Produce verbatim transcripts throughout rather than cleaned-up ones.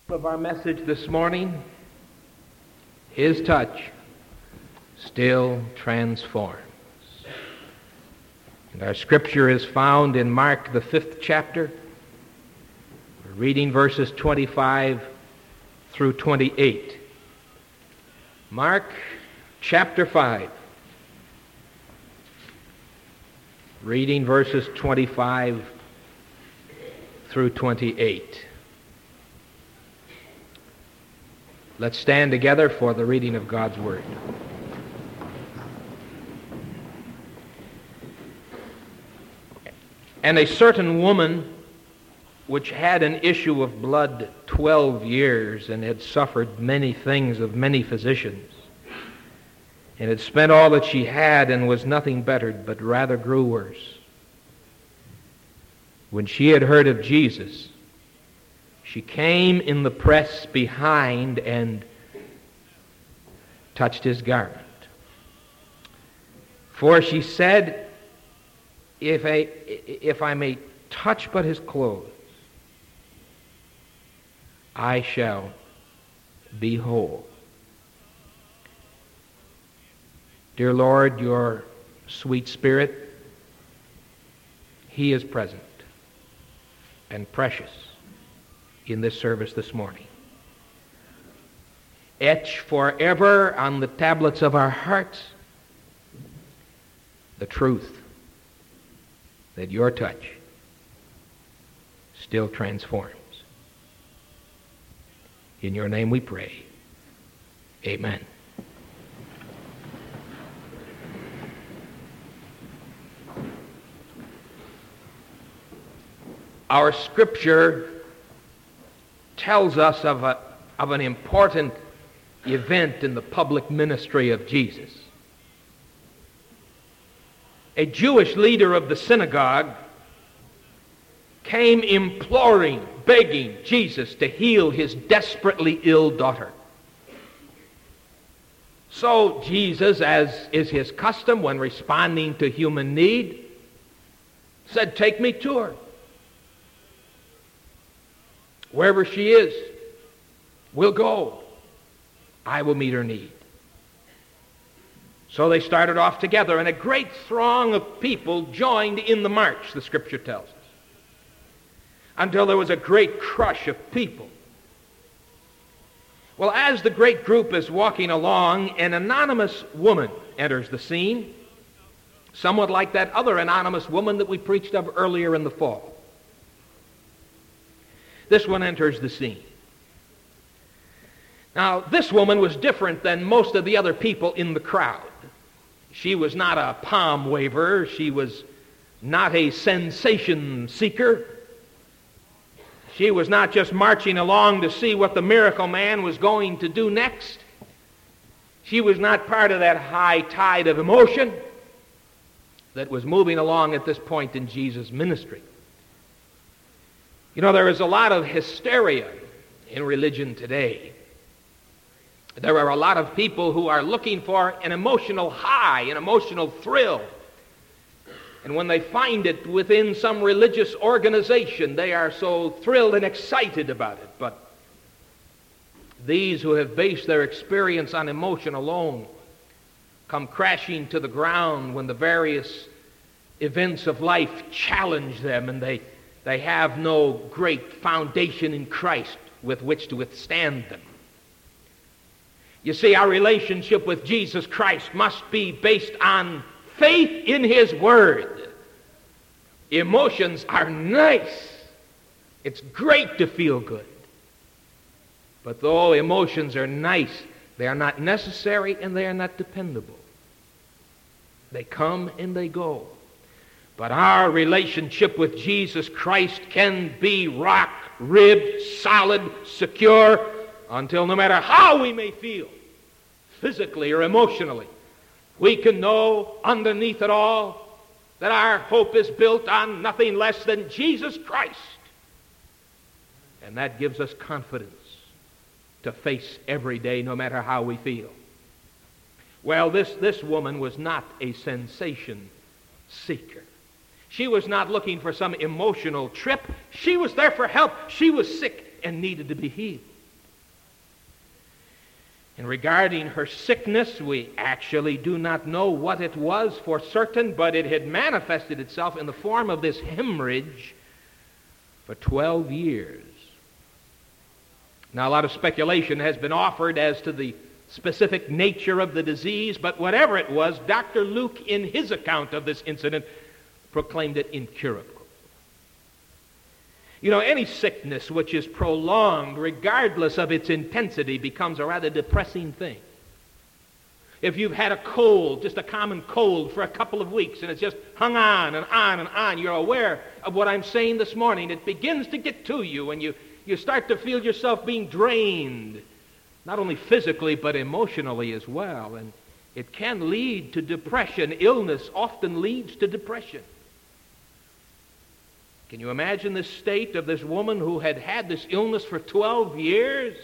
Of our message this morning, His touch still transforms. And our scripture is found in Mark, the fifth chapter. We're reading verses twenty-five through twenty-eight. Mark chapter five, reading verses twenty-five through twenty-eight. Let's stand together for the reading of God's Word. And a certain woman which had an issue of blood twelve years, and had suffered many things of many physicians, and had spent all that she had, and was nothing bettered, but rather grew worse. When she had heard of Jesus, she came in the press behind and touched his garment. For she said, if I, if I may touch but his clothes, I shall be whole. Dear Lord, your sweet Spirit, He is present and precious in this service this morning. Etch forever on the tablets of our hearts the truth that your touch still transforms. In your name we pray. Amen. Our scripture tells us of, a, of an important event in the public ministry of Jesus. A Jewish leader of the synagogue came imploring, begging Jesus to heal his desperately ill daughter. So Jesus, as is his custom when responding to human need, said, "Take me to her. Wherever she is, we'll go. I will meet her need." So they started off together, and a great throng of people joined in the march, the scripture tells us, until there was a great crush of people. Well, as the great group is walking along, an anonymous woman enters the scene, somewhat like that other anonymous woman that we preached of earlier in the fall. This one enters the scene. Now, this woman was different than most of the other people in the crowd. She was not a palm waver. She was not a sensation seeker. She was not just marching along to see what the miracle man was going to do next. She was not part of that high tide of emotion that was moving along at this point in Jesus' ministry. You know, there is a lot of hysteria in religion today. There are a lot of people who are looking for an emotional high, an emotional thrill. And when they find it within some religious organization, they are so thrilled and excited about it. But these who have based their experience on emotion alone come crashing to the ground when the various events of life challenge them, and they They have no great foundation in Christ with which to withstand them. You see, our relationship with Jesus Christ must be based on faith in His Word. Emotions are nice. It's great to feel good. But though emotions are nice, they are not necessary and they are not dependable. They come and they go. But our relationship with Jesus Christ can be rock-ribbed, solid, secure, until no matter how we may feel, physically or emotionally, we can know underneath it all that our hope is built on nothing less than Jesus Christ. And that gives us confidence to face every day, no matter how we feel. Well, this, this woman was not a sensation seeker. She was not looking for some emotional trip. She was there for help. She was sick and needed to be healed. And regarding her sickness, we actually do not know what it was for certain, but it had manifested itself in the form of this hemorrhage for twelve years. Now, a lot of speculation has been offered as to the specific nature of the disease, but whatever it was, Doctor Luke, in his account of this incident, proclaimed it incurable. You know, any sickness which is prolonged, regardless of its intensity, becomes a rather depressing thing. If you've had a cold, just a common cold, for a couple of weeks, and it's just hung on and on and on, you're aware of what I'm saying this morning. It begins to get to you, and you, you start to feel yourself being drained, not only physically, but emotionally as well. And it can lead to depression. Illness often leads to depression. Can you imagine the state of this woman who had had this illness for twelve years?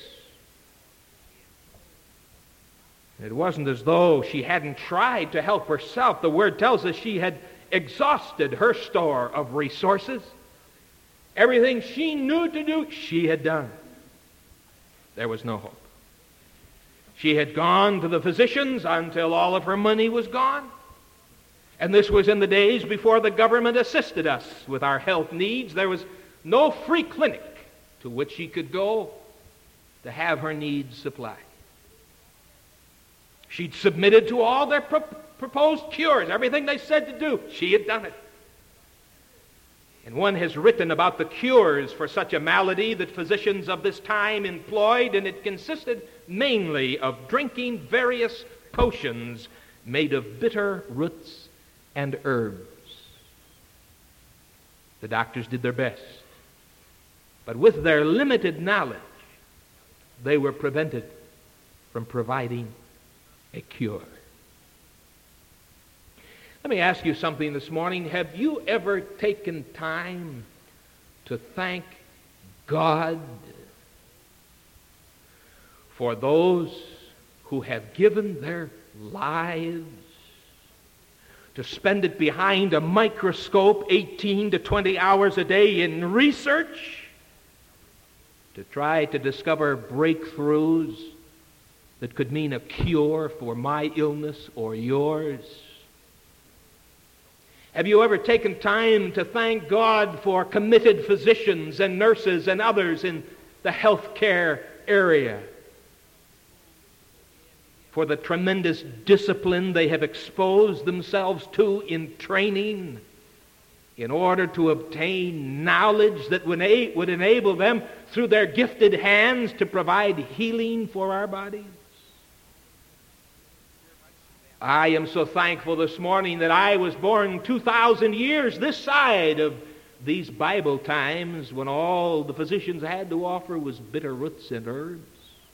It wasn't as though she hadn't tried to help herself. The Word tells us she had exhausted her store of resources. Everything she knew to do, she had done. There was no hope. She had gone to the physicians until all of her money was gone. And this was in the days before the government assisted us with our health needs. There was no free clinic to which she could go to have her needs supplied. She'd submitted to all their pro- proposed cures, everything they said to do. She had done it. And one has written about the cures for such a malady that physicians of this time employed, and it consisted mainly of drinking various potions made of bitter roots and herbs. The doctors did their best, but with their limited knowledge, they were prevented from providing a cure. Let me ask you something this morning. Have you ever taken time to thank God for those who have given their lives to spend it behind a microscope eighteen to twenty hours a day in research to try to discover breakthroughs that could mean a cure for my illness or yours? Have you ever taken time to thank God for committed physicians and nurses and others in the health care area, for the tremendous discipline they have exposed themselves to in training in order to obtain knowledge that would enable them, through their gifted hands, to provide healing for our bodies? I am so thankful this morning that I was born two thousand years this side of these Bible times when all the physicians had to offer was bitter roots and herbs.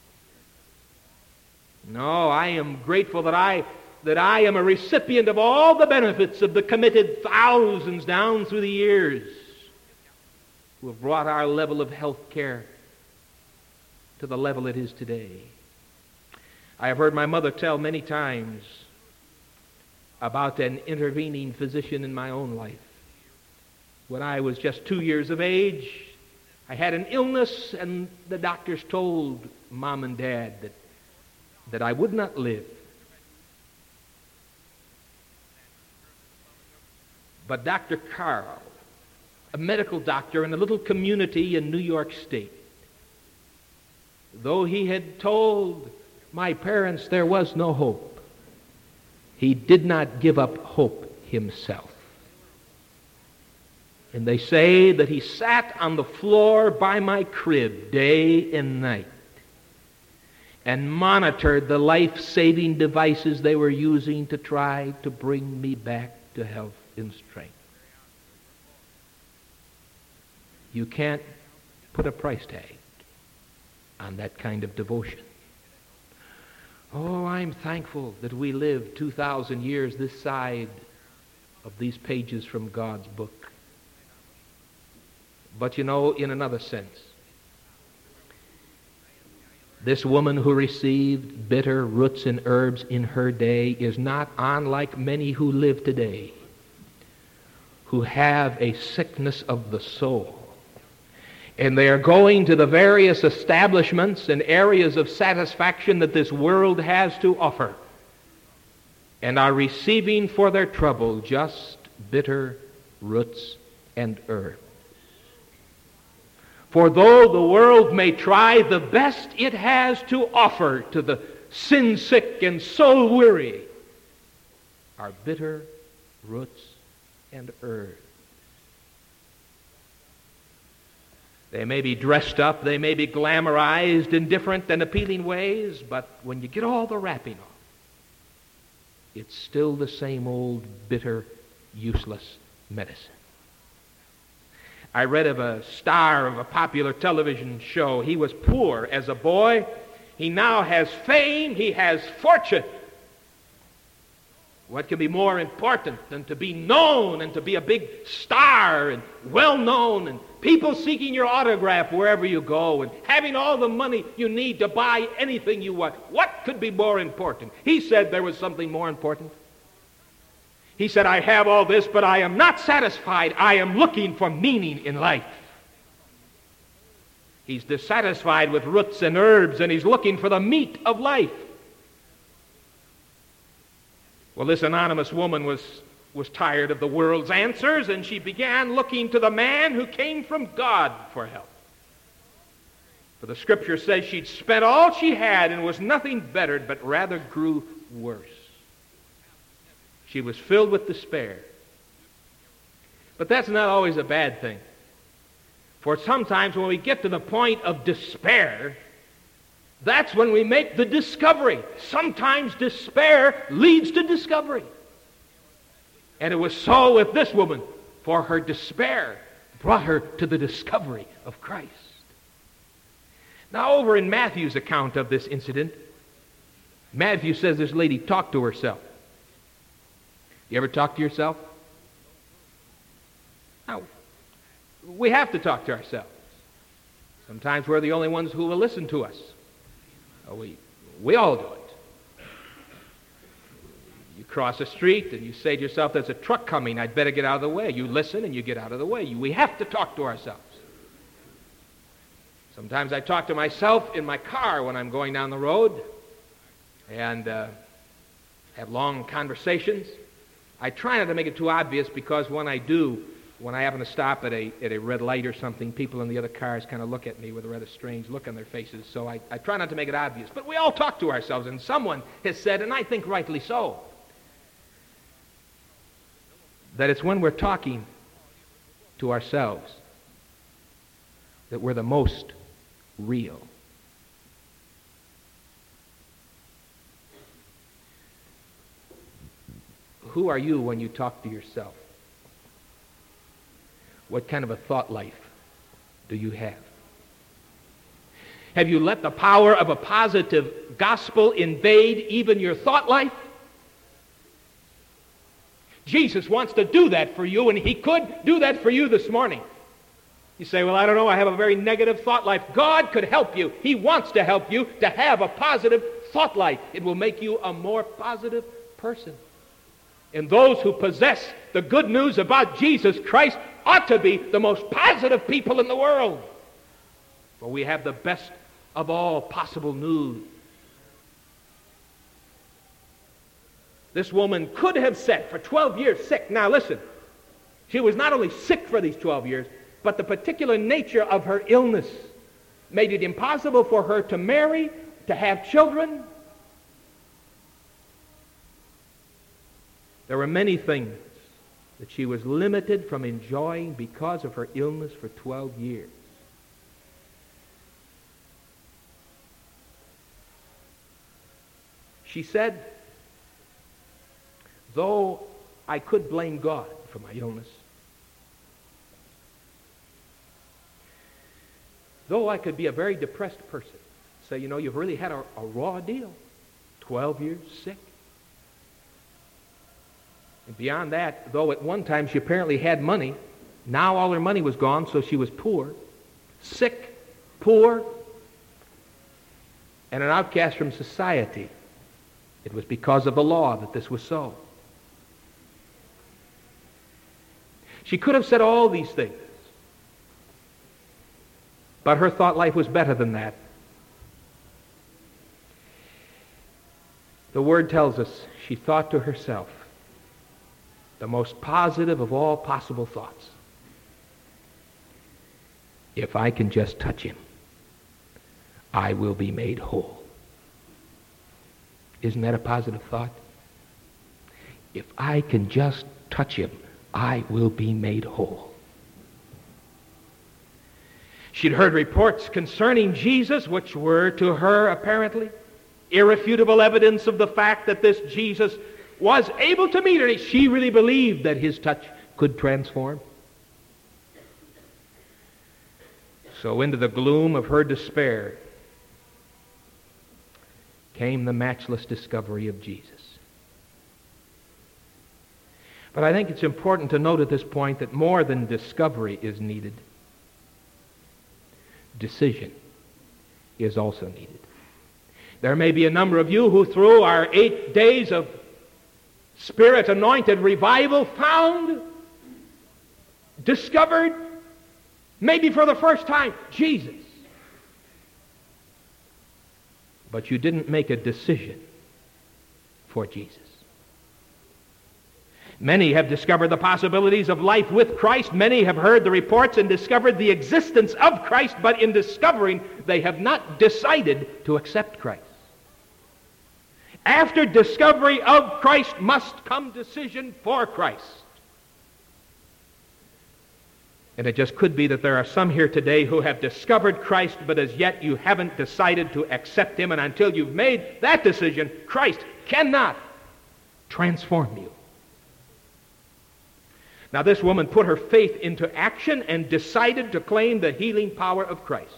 No, I am grateful that I that I am a recipient of all the benefits of the committed thousands down through the years who have brought our level of health care to the level it is today. I have heard my mother tell many times about an intervening physician in my own life. When I was just two years of age, I had an illness, and the doctors told Mom and Dad that, that I would not live. But Doctor Carl, a medical doctor in a little community in New York State, though he had told my parents there was no hope, he did not give up hope himself. And they say that he sat on the floor by my crib day and night and monitored the life-saving devices they were using to try to bring me back to health and strength. You can't put a price tag on that kind of devotion. Oh, I'm thankful that we live two thousand years this side of these pages from God's book. But you know, in another sense, this woman who received bitter roots and herbs in her day is not unlike many who live today, who have a sickness of the soul. And they are going to the various establishments and areas of satisfaction that this world has to offer, and are receiving for their trouble just bitter roots and herbs. For though the world may try the best it has to offer to the sin-sick and soul-weary, are bitter roots and herbs. They may be dressed up, they may be glamorized in different and appealing ways, but when you get all the wrapping off, it's still the same old bitter, useless medicine. I read of a star of a popular television show. He was poor as a boy. He now has fame. He has fortune. What can be more important than to be known and to be a big star and well-known and people seeking your autograph wherever you go and having all the money you need to buy anything you want? What could be more important? He said there was something more important. He said, I have all this, but I am not satisfied. I am looking for meaning in life. He's dissatisfied with roots and herbs, and he's looking for the meat of life. Well, this anonymous woman was, was tired of the world's answers, and she began looking to the man who came from God for help. For the Scripture says she'd spent all she had and was nothing bettered, but rather grew worse. She was filled with despair. But that's not always a bad thing. For sometimes when we get to the point of despair, that's when we make the discovery. Sometimes despair leads to discovery. And it was so with this woman, for her despair brought her to the discovery of Christ. Now over in Matthew's account of this incident, Matthew says this lady talked to herself. You ever talk to yourself? No. We have to talk to ourselves. Sometimes we're the only ones who will listen to us. Oh, we, we all do it. You cross a street and you say to yourself, there's a truck coming, I'd better get out of the way. You listen and you get out of the way. You, we have to talk to ourselves. Sometimes I talk to myself in my car when I'm going down the road and uh, have long conversations. I try not to make it too obvious because when I do, when I happen to stop at a at a red light or something, people in the other cars kind of look at me with a rather strange look on their faces. So I, I try not to make it obvious. But we all talk to ourselves, and someone has said, and I think rightly so, that it's when we're talking to ourselves that we're the most real. Who are you when you talk to yourself? What kind of a thought life do you have? Have you let the power of a positive gospel invade even your thought life? Jesus wants to do that for you, and he could do that for you this morning. You say, well, I don't know, I have a very negative thought life. God could help you. He wants to help you to have a positive thought life. It will make you a more positive person. And those who possess the good news about Jesus Christ ought to be the most positive people in the world. For we have the best of all possible news. This woman could have said for twelve years sick. Now listen, she was not only sick for these twelve years, but the particular nature of her illness made it impossible for her to marry, to have children. There were many things that she was limited from enjoying because of her illness for twelve years. She said, though I could blame God for my illness, though I could be a very depressed person, say, you know, you've really had a, a raw deal, twelve years sick. And beyond that, though at one time she apparently had money, now all her money was gone, so she was poor, sick, poor, and an outcast from society. It was because of the law that this was so. She could have said all these things. But her thought life was better than that. The Word tells us she thought to herself the most positive of all possible thoughts. If I can just touch him, I will be made whole. Isn't that a positive thought? If I can just touch him, I will be made whole. She'd heard reports concerning Jesus, which were to her apparently irrefutable evidence of the fact that this Jesus was able to meet her. She really believed that his touch could transform. So into the gloom of her despair came the matchless discovery of Jesus. But I think it's important to note at this point that more than discovery is needed. Decision is also needed. There may be a number of you who through our eight days of Spirit-anointed revival found, discovered, maybe for the first time, Jesus. But you didn't make a decision for Jesus. Many have discovered the possibilities of life with Christ. Many have heard the reports and discovered the existence of Christ, but in discovering, they have not decided to accept Christ. After discovery of Christ must come decision for Christ. And it just could be that there are some here today who have discovered Christ, but as yet you haven't decided to accept him, and until you've made that decision, Christ cannot transform you. Now, this woman put her faith into action and decided to claim the healing power of Christ.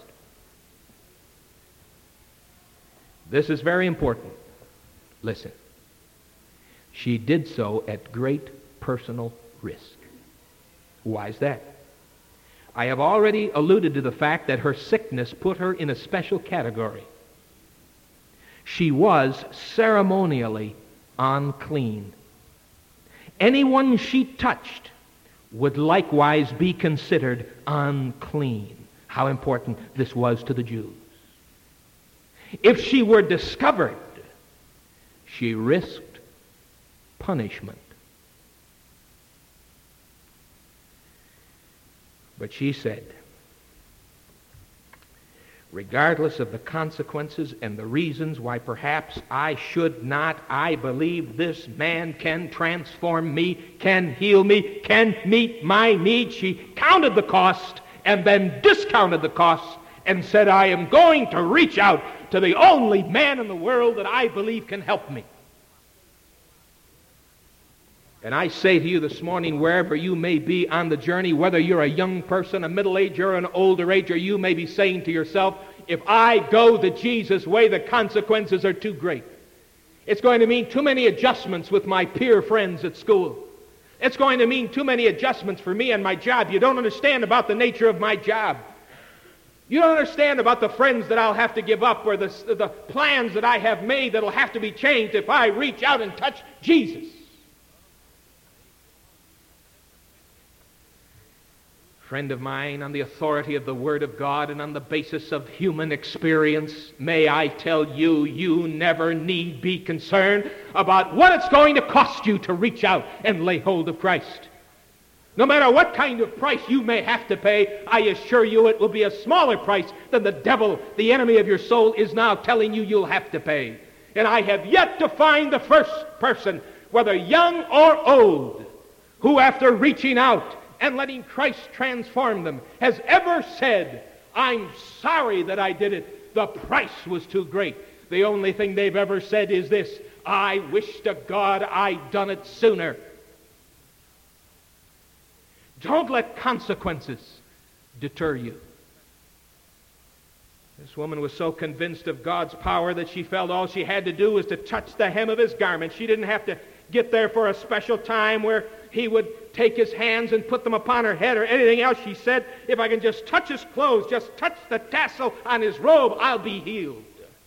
This is very important. Listen. She did so at great personal risk. Why is that? I have already alluded to the fact that her sickness put her in a special category. She was ceremonially unclean. Anyone she touched would likewise be considered unclean. How important this was to the Jews. If she were discovered, she risked punishment. But she said, regardless of the consequences and the reasons why perhaps I should not, I believe this man can transform me, can heal me, can meet my needs. She counted the cost and then discounted the cost and said, I am going to reach out to the only man in the world that I believe can help me. And I say to you this morning, wherever you may be on the journey, whether you're a young person, a middle age, or an older age, or you may be saying to yourself, if I go the Jesus way, the consequences are too great. It's going to mean too many adjustments with my peer friends at school. It's going to mean too many adjustments for me and my job. You don't understand about the nature of my job. You don't understand about the friends that I'll have to give up, or the, the plans that I have made that will have to be changed if I reach out and touch Jesus. Friend of mine, on the authority of the Word of God and on the basis of human experience, may I tell you, you never need be concerned about what it's going to cost you to reach out and lay hold of Christ. No matter what kind of price you may have to pay, I assure you it will be a smaller price than the devil, the enemy of your soul, is now telling you you'll have to pay. And I have yet to find the first person, whether young or old, who after reaching out and letting Christ transform them, has ever said, I'm sorry that I did it. The price was too great. The only thing they've ever said is this, I wish to God I'd done it sooner. Don't let consequences deter you. This woman was so convinced of God's power that she felt all she had to do was to touch the hem of his garment. She didn't have to get there for a special time where he would take his hands and put them upon her head or anything else. She said, if I can just touch his clothes, just touch the tassel on his robe, I'll be healed.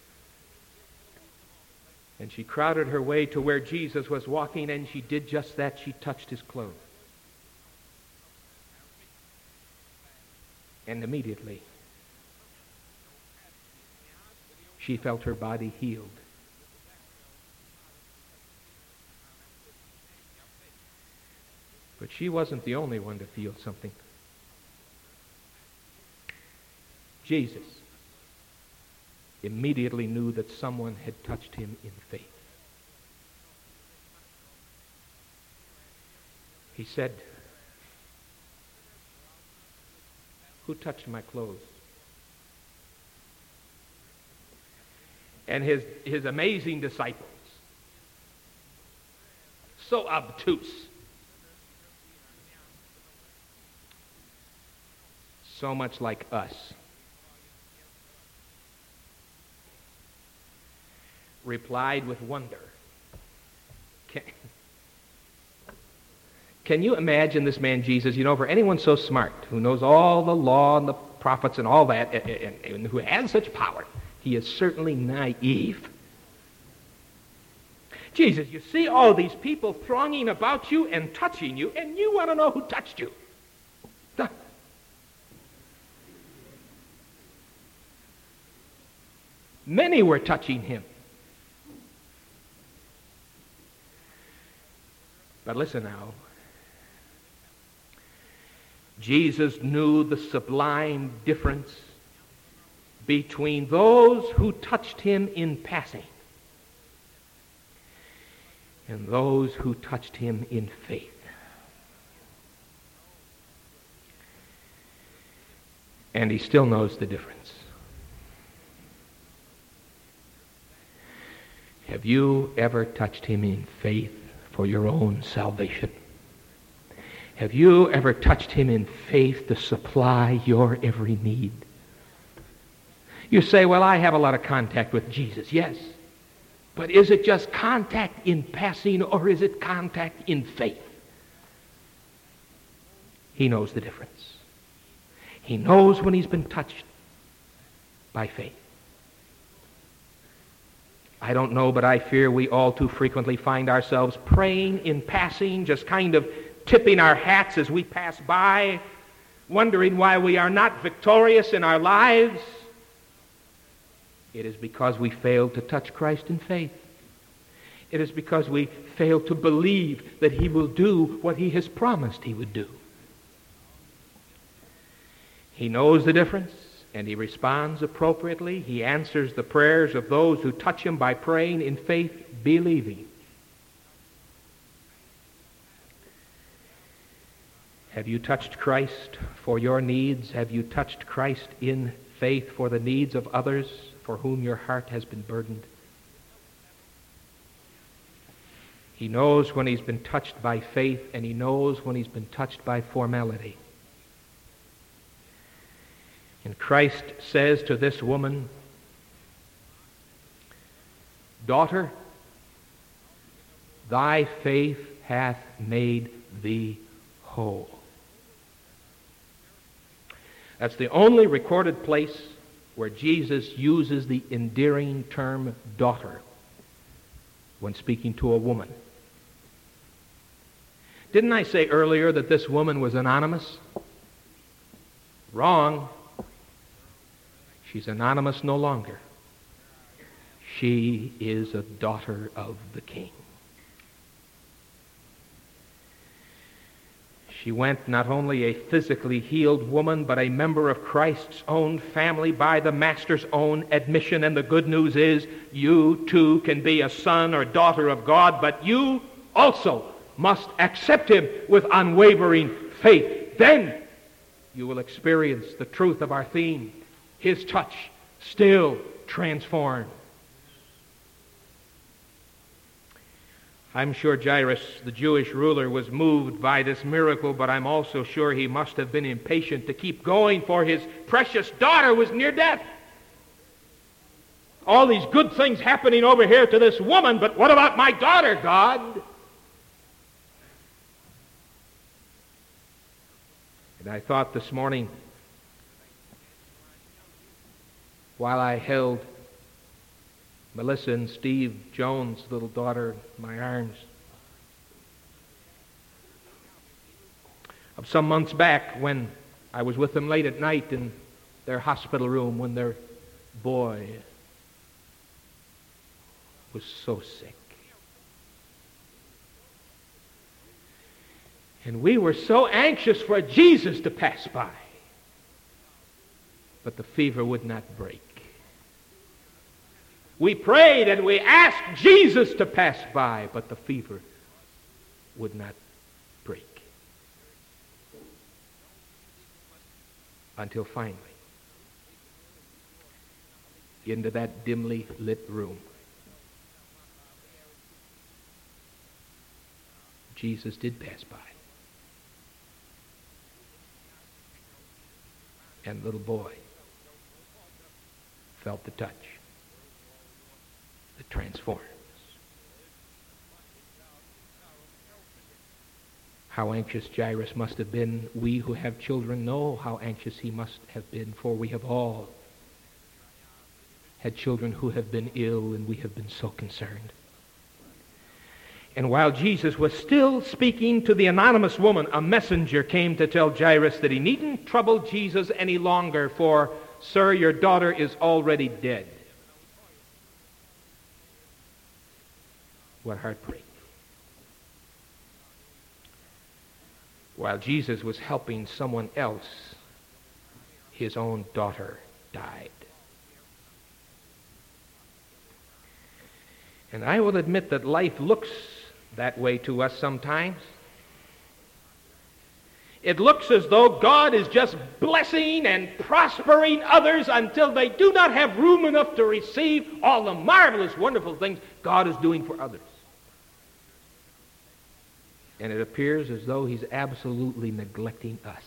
And she crowded her way to where Jesus was walking, and she did just that. She touched his clothes. And immediately she felt her body healed. But she wasn't the only one to feel something. Jesus immediately knew that someone had touched him in faith. He said, "Who touched my clothes?" And his, his amazing disciples, so obtuse, so much like us, replied with wonder. Can, can you imagine this man Jesus? You know, for anyone so smart, who knows all the law and the prophets and all that, and, and, and who has such power, he is certainly naive. Jesus, you see all these people thronging about you and touching you, and you want to know who touched you. Huh. Many were touching him. But listen now. Jesus knew the sublime difference between those who touched him in passing and those who touched him in faith. And he still knows the difference. Have you ever touched him in faith for your own salvation? Have you ever touched him in faith to supply your every need? You say, well, I have a lot of contact with Jesus. Yes. But is it just contact in passing, or is it contact in faith? He knows the difference. He knows when he's been touched by faith. I don't know, but I fear we all too frequently find ourselves praying in passing, just kind of tipping our hats as we pass by, wondering why we are not victorious in our lives. It is because we failed to touch Christ in faith. It is because we failed to believe that he will do what he has promised he would do. He knows the difference, and he responds appropriately. He answers the prayers of those who touch him by praying in faith, believing. Have you touched Christ for your needs? Have you touched Christ in faith for the needs of others for whom your heart has been burdened? He knows when he's been touched by faith, and he knows when he's been touched by formality. And Christ says to this woman, "Daughter, thy faith hath made thee whole." That's the only recorded place where Jesus uses the endearing term daughter when speaking to a woman. Didn't I say earlier that this woman was anonymous? Wrong. She's anonymous no longer. She is a daughter of the King. She went not only a physically healed woman, but a member of Christ's own family by the Master's own admission. And the good news is, you too can be a son or daughter of God, but you also must accept him with unwavering faith. Then you will experience the truth of our theme. His touch still transforms. I'm sure Jairus, the Jewish ruler, was moved by this miracle, but I'm also sure he must have been impatient to keep going, for his precious daughter was near death. All these good things happening over here to this woman, but what about my daughter, God? And I thought this morning, while I held Melissa and Steve Jones' little daughter in my arms, of some months back when I was with them late at night in their hospital room when their boy was so sick. And we were so anxious for Jesus to pass by. But the fever would not break. We prayed and we asked Jesus to pass by, but the fever would not break. Until finally, into that dimly lit room, Jesus did pass by. And the little boy felt the touch that transforms. How anxious Jairus must have been. We who have children know how anxious he must have been, for we have all had children who have been ill, and we have been so concerned. And while Jesus was still speaking to the anonymous woman, a messenger came to tell Jairus that he needn't trouble Jesus any longer, for, "Sir, your daughter is already dead." What heartbreak. While Jesus was helping someone else, his own daughter died. And I will admit that life looks that way to us sometimes. It looks as though God is just blessing and prospering others until they do not have room enough to receive all the marvelous, wonderful things God is doing for others. And it appears as though he's absolutely neglecting us.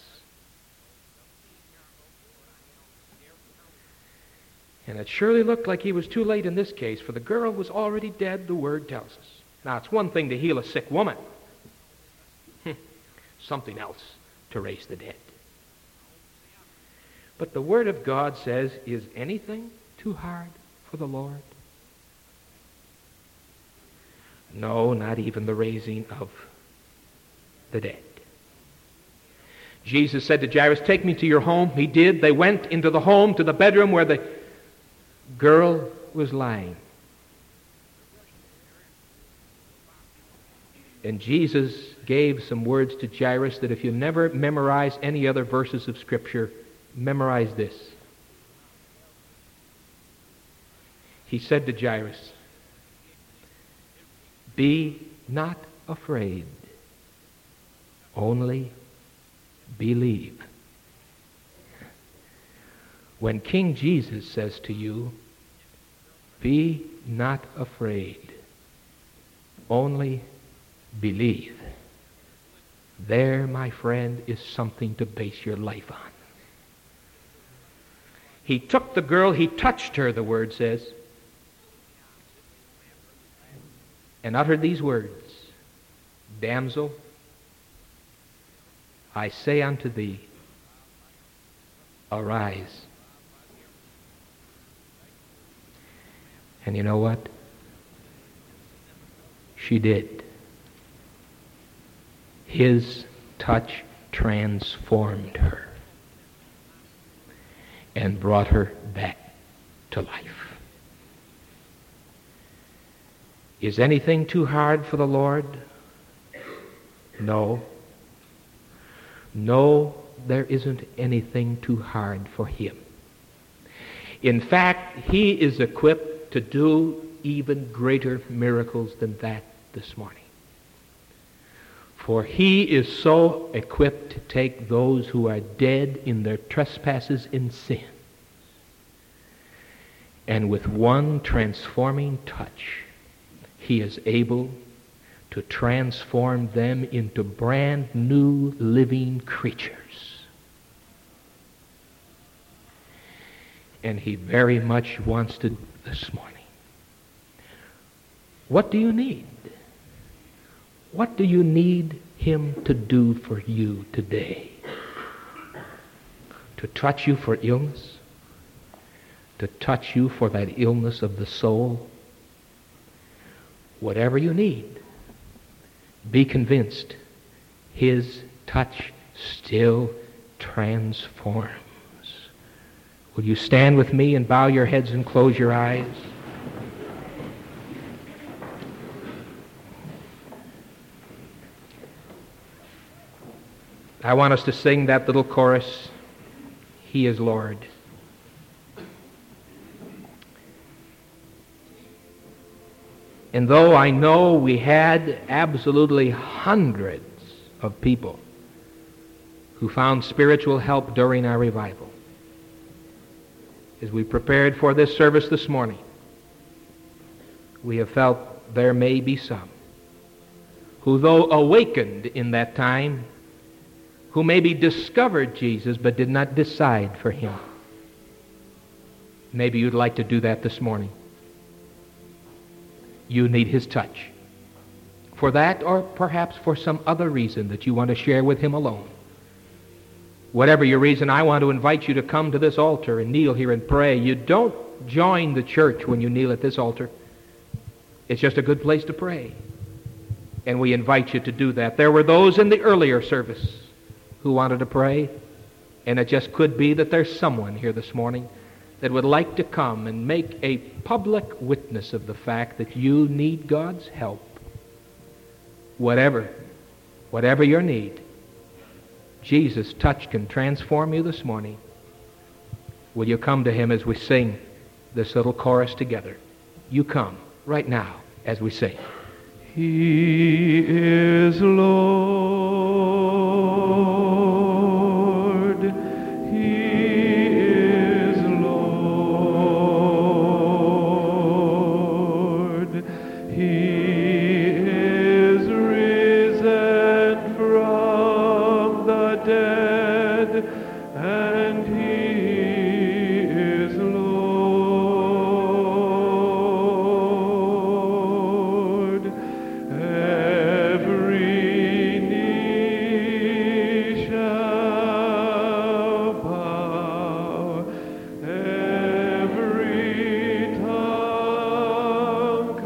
And it surely looked like he was too late in this case, for the girl was already dead, the Word tells us. Now, it's one thing to heal a sick woman. Something else to raise the dead. But the Word of God says, is anything too hard for the Lord? No, not even the raising of the dead. Jesus said to Jairus, "Take me to your home." He did. They went into the home, to the bedroom where the girl was lying. And Jesus gave some words to Jairus that if you never memorize any other verses of Scripture, memorize this. He said to Jairus, "Be not afraid, only believe." When King Jesus says to you, "Be not afraid, only believe," there, my friend, is something to base your life on. He took the girl, he touched her, the Word says, and uttered these words, "Damsel, I say unto thee, arise." And you know what? She did. His touch transformed her and brought her back to life. Is anything too hard for the Lord? No. No, there isn't anything too hard for him. In fact, he is equipped to do even greater miracles than that this morning. For he is so equipped to take those who are dead in their trespasses and sin, and with one transforming touch, he is able to transform them into brand new living creatures. And he very much wants to this morning. What do you need? What do you need him to do for you today? To touch you for illness? To touch you for that illness of the soul? Whatever you need, be convinced his touch still transforms. Will you stand with me and bow your heads and close your eyes? I want us to sing that little chorus, He is Lord. And though I know we had absolutely hundreds of people who found spiritual help during our revival, as we prepared for this service this morning, we have felt there may be some who, though awakened in that time, who maybe discovered Jesus but did not decide for Him. Maybe you'd like to do that this morning. You need His touch. For that, or perhaps for some other reason that you want to share with Him alone. Whatever your reason, I want to invite you to come to this altar and kneel here and pray. You don't join the church when you kneel at this altar. It's just a good place to pray. And we invite you to do that. There were those in the earlier service who wanted to pray, and it just could be that there's someone here this morning that would like to come and make a public witness of the fact that you need God's help. Whatever, whatever your need, Jesus' touch can transform you this morning. Will you come to Him as we sing this little chorus together? You come right now as we sing. He is Lord. He is Lord. He is risen from the dead, and He is Lord. Every knee shall bow, every tongue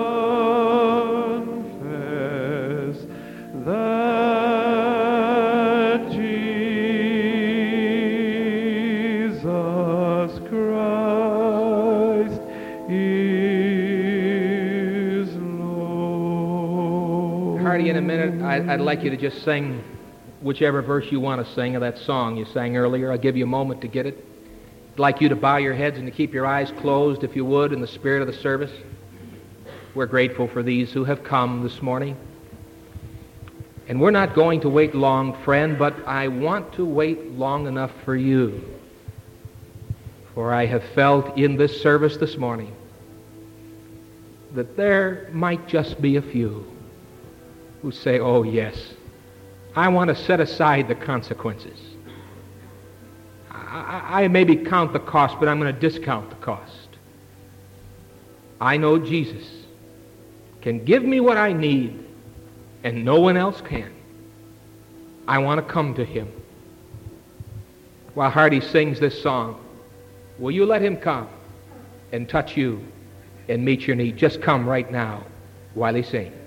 confess that Jesus Christ is Lord. Hardy, in a minute, I- I'd like you to just sing whichever verse you want to sing of that song you sang earlier. I'll give you a moment to get it. I'd like you to bow your heads and to keep your eyes closed, if you would, in the spirit of the service. We're grateful for these who have come this morning. And we're not going to wait long, friend, but I want to wait long enough for you. For I have felt in this service this morning that there might just be a few who say, oh yes, I want to set aside the consequences. I, I maybe count the cost, but I'm going to discount the cost. I know Jesus can give me what I need, and no one else can. I want to come to Him. While Hardy sings this song, will you let Him come and touch you and meet your need? Just come right now while he sings.